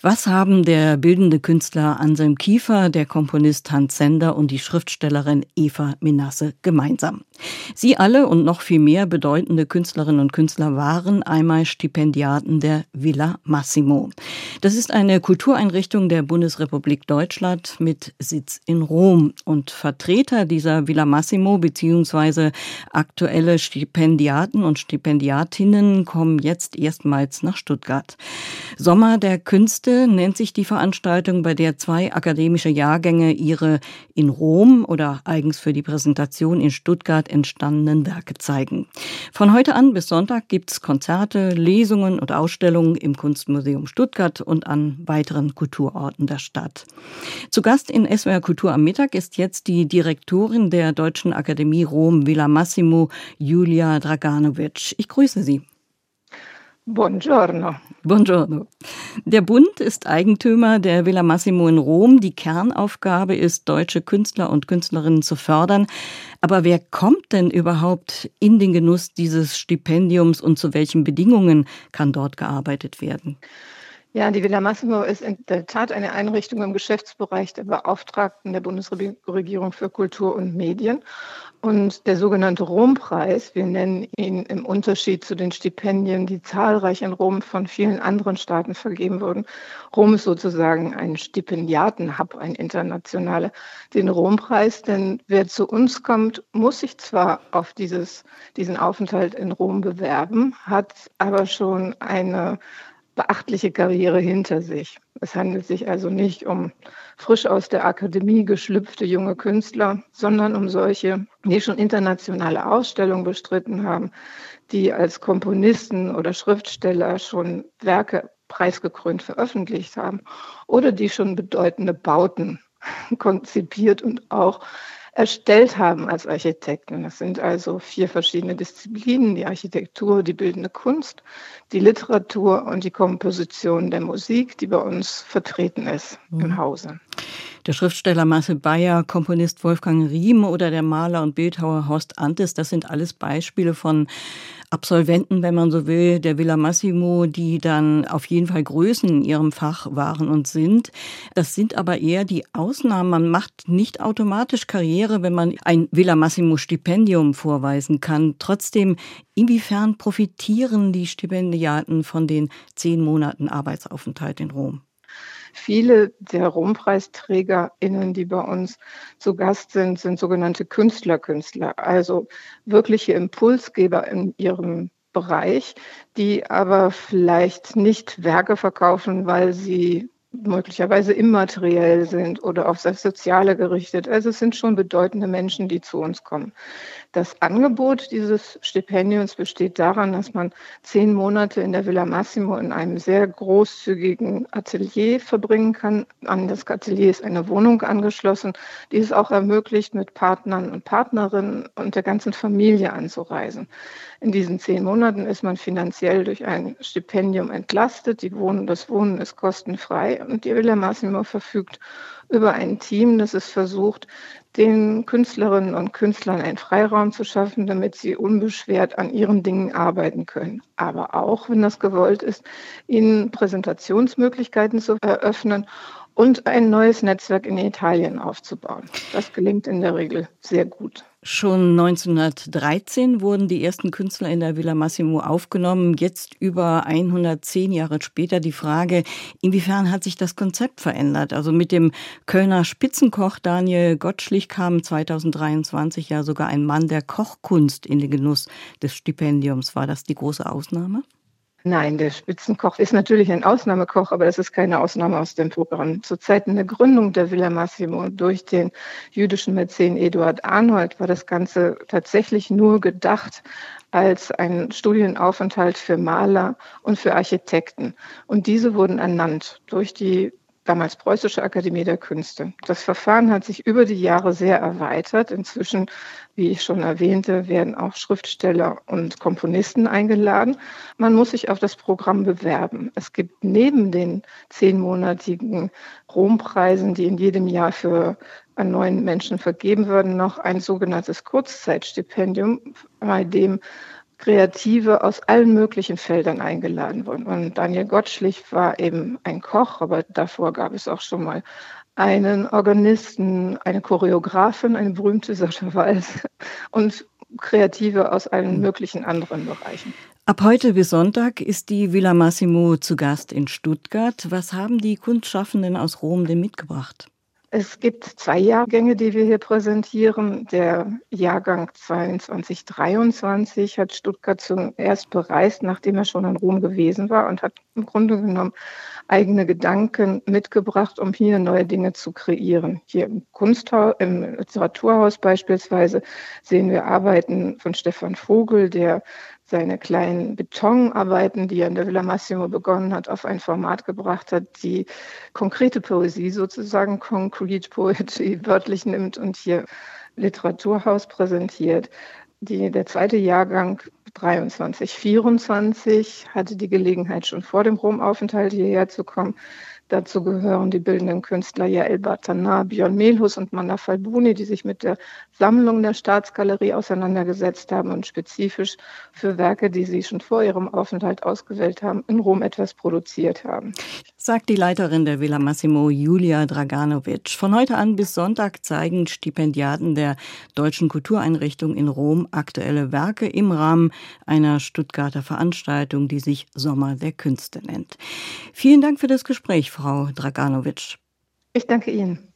Was haben der bildende Künstler Anselm Kiefer, der Komponist Hans Sender und die Schriftstellerin Eva Menasse gemeinsam? Sie alle und noch viel mehr bedeutende Künstlerinnen und Künstler waren einmal Stipendiaten der Villa Massimo. Das ist eine Kultureinrichtung der Bundesrepublik Deutschland mit Sitz in Rom. Und Vertreter dieser Villa Massimo bzw. aktuelle Stipendiaten und Stipendiatinnen kommen jetzt erstmals nach Stuttgart. Sommer der Künste nennt sich die Veranstaltung, bei der 2 akademische Jahrgänge ihre in Rom oder eigens für die Präsentation in Stuttgart entstandenen Werke zeigen. Von heute an bis Sonntag gibt's Konzerte, Lesungen und Ausstellungen im Kunstmuseum Stuttgart und an weiteren Kulturorten der Stadt. Zu Gast in SWR Kultur am Mittag ist jetzt die Direktorin der Deutschen Akademie Rom Villa Massimo, Julia Draganovic. Ich grüße Sie. Buongiorno. Buongiorno. Der Bund ist Eigentümer der Villa Massimo in Rom. Die Kernaufgabe ist, deutsche Künstler und Künstlerinnen zu fördern. Aber wer kommt denn überhaupt in den Genuss dieses Stipendiums und zu welchen Bedingungen kann dort gearbeitet werden? Ja, die Villa Massimo ist in der Tat eine Einrichtung im Geschäftsbereich der Beauftragten der Bundesregierung für Kultur und Medien. Und der sogenannte Rom-Preis, wir nennen ihn im Unterschied zu den Stipendien, die zahlreich in Rom von vielen anderen Staaten vergeben wurden. Rom ist sozusagen ein Stipendiatenhub, ein internationaler. Den Rom-Preis, denn wer zu uns kommt, muss sich zwar auf diesen Aufenthalt in Rom bewerben, hat aber schon eine beachtliche Karriere hinter sich. Es handelt sich also nicht um frisch aus der Akademie geschlüpfte junge Künstler, sondern um solche, die schon internationale Ausstellungen bestritten haben, die als Komponisten oder Schriftsteller schon Werke preisgekrönt veröffentlicht haben oder die schon bedeutende Bauten konzipiert und auch erstellt haben als Architekten. Das sind also 4 verschiedene Disziplinen: die Architektur, die bildende Kunst, die Literatur und die Komposition der Musik, die bei uns vertreten ist im Hause. Der Schriftsteller Marcel Beyer, Komponist Wolfgang Riem oder der Maler und Bildhauer Horst Antes, das sind alles Beispiele von Absolventen, wenn man so will, der Villa Massimo, die dann auf jeden Fall Größen in ihrem Fach waren und sind. Das sind aber eher die Ausnahmen. Man macht nicht automatisch Karriere, wenn man ein Villa Massimo Stipendium vorweisen kann. Trotzdem, inwiefern profitieren die Stipendiaten von den 10 Monaten Arbeitsaufenthalt in Rom? Viele der Rompreisträgerinnen, die bei uns zu Gast sind, sind sogenannte Künstler, also wirkliche Impulsgeber in ihrem Bereich, die aber vielleicht nicht Werke verkaufen, weil sie möglicherweise immateriell sind oder auf das Soziale gerichtet. Also es sind schon bedeutende Menschen, die zu uns kommen. Das Angebot dieses Stipendiums besteht daran, dass man 10 Monate in der Villa Massimo in einem sehr großzügigen Atelier verbringen kann. An das Atelier ist eine Wohnung angeschlossen, die es auch ermöglicht, mit Partnern und Partnerinnen und der ganzen Familie anzureisen. In diesen 10 Monaten ist man finanziell durch ein Stipendium entlastet. Das Wohnen ist kostenfrei und die Villa Massimo verfügt über ein Team, das es versucht, den Künstlerinnen und Künstlern einen Freiraum zu schaffen, damit sie unbeschwert an ihren Dingen arbeiten können. Aber auch, wenn das gewollt ist, ihnen Präsentationsmöglichkeiten zu eröffnen und ein neues Netzwerk in Italien aufzubauen. Das gelingt in der Regel sehr gut. Schon 1913 wurden die ersten Künstler in der Villa Massimo aufgenommen. Jetzt über 110 Jahre später die Frage, inwiefern hat sich das Konzept verändert? Also mit dem Kölner Spitzenkoch Daniel Gottschlich kam 2023 ja sogar ein Mann der Kochkunst in den Genuss des Stipendiums. War das die große Ausnahme? Nein, der Spitzenkoch ist natürlich ein Ausnahmekoch, aber das ist keine Ausnahme aus dem Programm. Zu Zeiten der Gründung der Villa Massimo durch den jüdischen Mäzen Eduard Arnold war das Ganze tatsächlich nur gedacht als ein Studienaufenthalt für Maler und für Architekten. Und diese wurden ernannt durch die damals Preußische Akademie der Künste. Das Verfahren hat sich über die Jahre sehr erweitert. Inzwischen, wie ich schon erwähnte, werden auch Schriftsteller und Komponisten eingeladen. Man muss sich auf das Programm bewerben. Es gibt neben den 10-monatigen Rompreisen, die in jedem Jahr an 9 Menschen vergeben werden, noch ein sogenanntes Kurzzeitstipendium, bei dem Kreative aus allen möglichen Feldern eingeladen wurden. Und Daniel Gottschlich war eben ein Koch, aber davor gab es auch schon mal einen Organisten, eine Choreografin, eine berühmte Sascha Walz und Kreative aus allen möglichen anderen Bereichen. Ab heute bis Sonntag ist die Villa Massimo zu Gast in Stuttgart. Was haben die Kunstschaffenden aus Rom denn mitgebracht? Es gibt 2 Jahrgänge, die wir hier präsentieren. Der Jahrgang 22, 23 hat Stuttgart zuerst bereist, nachdem er schon in Rom gewesen war, und hat im Grunde genommen eigene Gedanken mitgebracht, um hier neue Dinge zu kreieren. Hier im im Literaturhaus beispielsweise sehen wir Arbeiten von Stefan Vogel, der seine kleinen Betonarbeiten, die er in der Villa Massimo begonnen hat, auf ein Format gebracht hat, die konkrete Poesie sozusagen, Concrete Poetry, wörtlich nimmt und hier Literaturhaus präsentiert. Der zweite Jahrgang 23, 24 hatte die Gelegenheit, schon vor dem Romaufenthalt hierher zu kommen. Dazu gehören die bildenden Künstler Yael Bartanar, Björn Melhus und Manna Falbuni, die sich mit der Sammlung der Staatsgalerie auseinandergesetzt haben und spezifisch für Werke, die sie schon vor ihrem Aufenthalt ausgewählt haben, in Rom etwas produziert haben. Sagt die Leiterin der Villa Massimo, Julia Draganovic. Von heute an bis Sonntag zeigen Stipendiaten der Deutschen Kultureinrichtung in Rom aktuelle Werke im Rahmen einer Stuttgarter Veranstaltung, die sich Sommer der Künste nennt. Vielen Dank für das Gespräch, Frau Draganovic. Ich danke Ihnen.